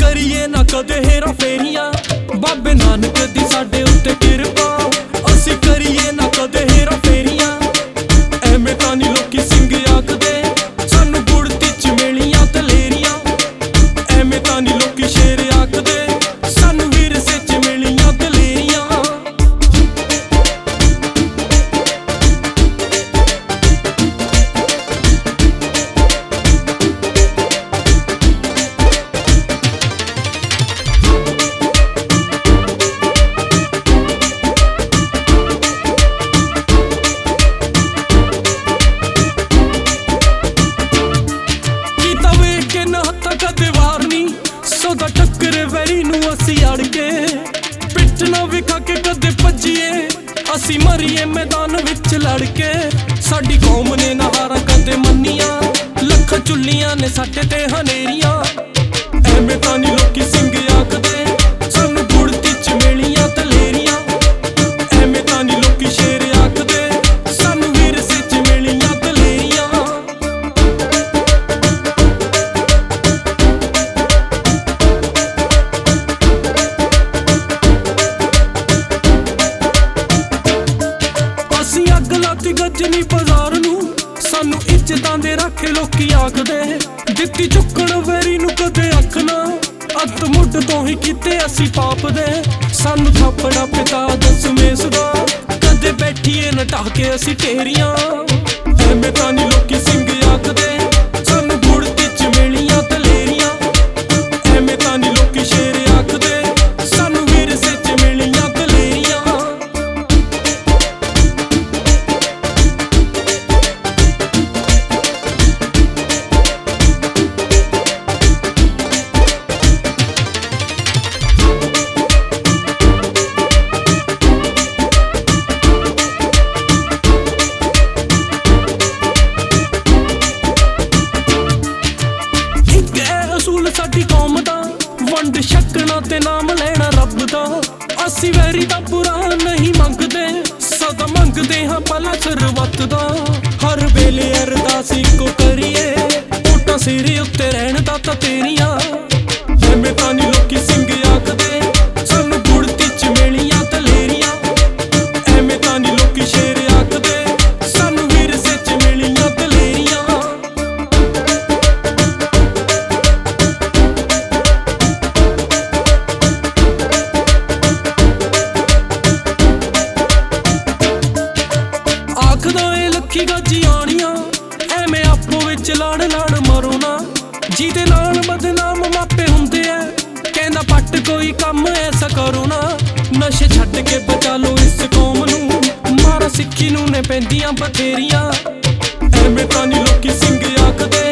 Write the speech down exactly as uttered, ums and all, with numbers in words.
करिए ना कदे हेरा फेरियां, बाबे नानक दी साडे उत्ते किरपा। असी करिए ना कदे हेरा फेरियां, एवें तां नी लोकी सिंह आखदे सानू गुड़ती च मेलियां तलेरियां। एवें तां नी लोकी शेर आखदे सानू विरसे च मेलियां तलेरियां। सौदा टक्करे वैरी नू असी अड़ के, पिट ना विखा के कदे भज्जिए, असी मरीए मैदान विच लड़ के। साडी कौम ने ना हारां कदे मन्नियां, लख चुल्लियां ने साडे ते हनेरियां। एवें तां नी लोकी सिंह आखदे सानू गुड़ती च मेलियां तलेरियां। एवें तां नी लोकी शेर आखदे सानू विरसे च मेलियां तलेरियां। अग लाती गजनी बाजार नू, सानू इज्जतां दे रखे लोकी आखदे। दित्ती चुक्कण वैरी नू कदे अख ना, अत मुੱਢ तो ही कीते असी पाप दे। सानू थापड़ा पिता दसमें दा, कदे बैठिए न ढाके असी ढेरियां। एवें तां नी लोकी सिंह आखदे सानू गुड़ती च मेलियां तलेरियां। एवें तां नी लोकी शेर आखदे सानू विरसे च मेलियां तलेरियां। साडी कौम दा वंड छकना ते नाम लेना रब दा। असी वैरी दा बुरा नहीं मंगदे, सदा मंगदे हां भला सरबत दा। हर वेले अरदास इक्को करिए, ओटां सिर उत्ते रहण दा तां तेरियां। एवें तां नी लोकी सिंह आखदे सानू गुड़ती च मेलियां तलेरियां। एवें तां नी लोकी शेर आखदे सानू विरसे च मेलियां तलेरियां। आखदा ए लखी गाजी आनियां, एवें आपो विच लड़ लड़ मरो ना। जिहदे नाल बदनाम मापे हुंदे ऐ, कहंदा पट कोई कम ऐसा करो ना। नशे छड्ड के बचा लो इस कौम नू, मारा सिक्खी नू ने पैंदियां बथेरियां। एवें तां नी लोकी सिंह आखदे